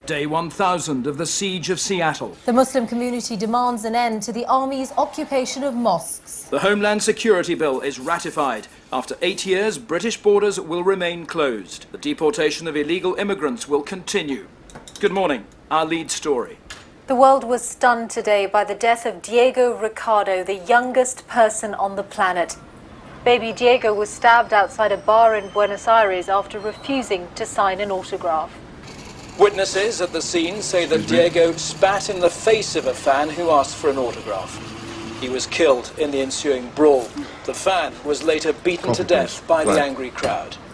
Day 1000 of the Siege of Seattle. The Muslim community demands an end to the army's occupation of mosques. The Homeland Security Bill is ratified. After 8 years, British borders will remain closed. The deportation of illegal immigrants will continue. Good morning. Our lead story. The world was stunned today by the death of Diego Ricardo, the youngest person on the planet. Baby Diego was stabbed outside a bar in Buenos Aires after refusing to sign an autograph. Witnesses at the scene say that Diego spat in the face of a fan who asked for an autograph. He was killed in the ensuing brawl. The fan was later beaten to death by the angry crowd.